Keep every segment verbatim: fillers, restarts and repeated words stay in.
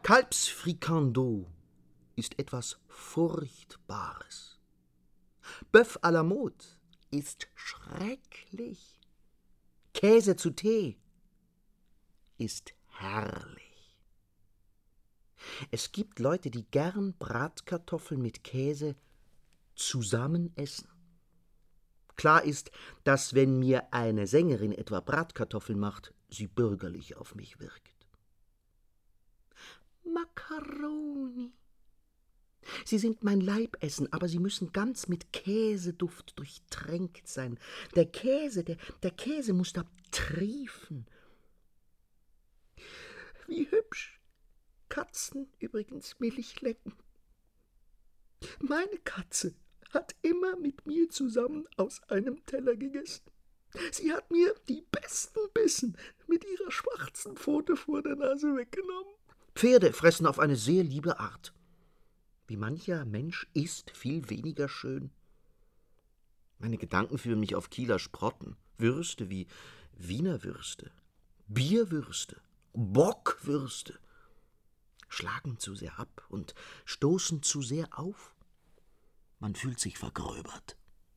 Kalbsfrikando ist etwas Furchtbares. Bœuf à la mode ist schrecklich. Käse zu Tee ist herrlich. Es gibt Leute, die gern Bratkartoffeln mit Käse zusammen essen. Klar ist, dass wenn mir eine Sängerin etwa Bratkartoffeln macht, sie bürgerlich auf mich wirkt. Macaroni. Sie sind mein Leibessen, aber sie müssen ganz mit Käseduft durchtränkt sein. Der Käse, der, der Käse muss da triefen. Wie hübsch Katzen übrigens Milch lecken. Meine Katze hat immer mit mir zusammen aus einem Teller gegessen. Sie hat mir die besten Bissen mit ihrer schwarzen Pfote vor der Nase weggenommen. Pferde fressen auf eine sehr liebe Art. Wie mancher Mensch ist viel weniger schön. Meine Gedanken führen mich auf Kieler Sprotten, Würste wie Wiener Würste, Bierwürste, Bockwürste, schlagen zu sehr ab und stoßen zu sehr auf. Man fühlt sich vergröbert.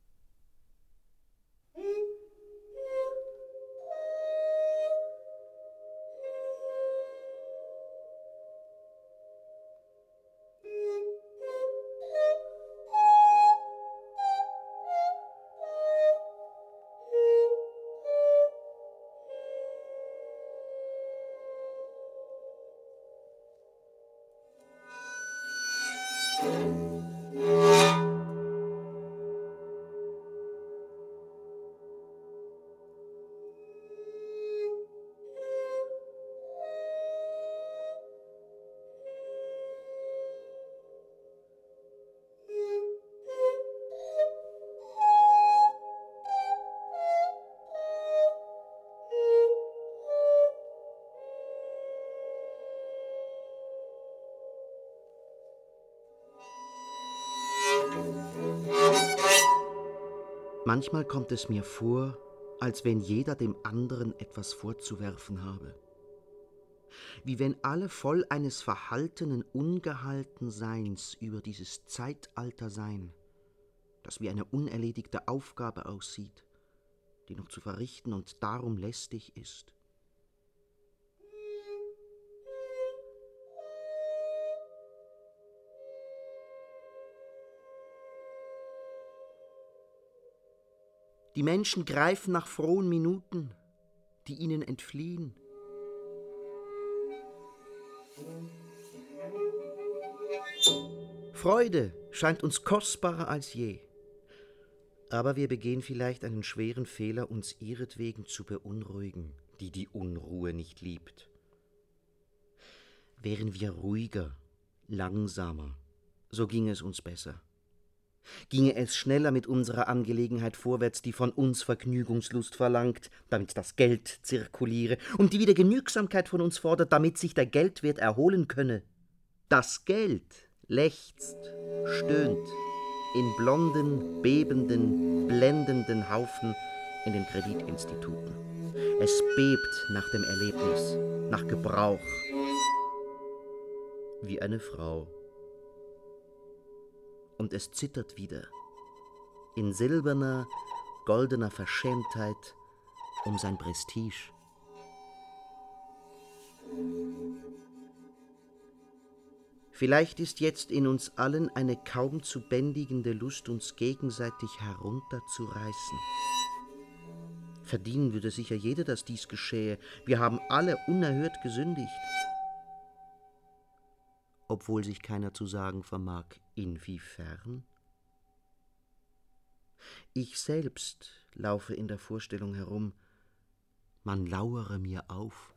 Manchmal kommt es mir vor, als wenn jeder dem anderen etwas vorzuwerfen habe. Wie wenn alle voll eines verhaltenen Ungehaltenseins über dieses Zeitalter seien, das wie eine unerledigte Aufgabe aussieht, die noch zu verrichten und darum lästig ist. Die Menschen greifen nach frohen Minuten, die ihnen entfliehen. Freude scheint uns kostbarer als je. Aber wir begehen vielleicht einen schweren Fehler, uns ihretwegen zu beunruhigen, die die Unruhe nicht liebt. Wären wir ruhiger, langsamer, so ginge es uns besser. Ginge es schneller mit unserer Angelegenheit vorwärts, die von uns Vergnügungslust verlangt, damit das Geld zirkuliere, und die wieder Genügsamkeit von uns fordert, damit sich der Geldwert erholen könne. Das Geld lechzt, stöhnt in blonden, bebenden, blendenden Haufen in den Kreditinstituten. Es bebt nach dem Erlebnis, nach Gebrauch, wie eine Frau. Und es zittert wieder, in silberner, goldener Verschämtheit um sein Prestige. Vielleicht ist jetzt in uns allen eine kaum zu bändigende Lust, uns gegenseitig herunterzureißen. Verdienen würde sicher jeder, dass dies geschehe. Wir haben alle unerhört gesündigt. Obwohl sich keiner zu sagen vermag, inwiefern? Ich selbst laufe in der Vorstellung herum, man lauere mir auf.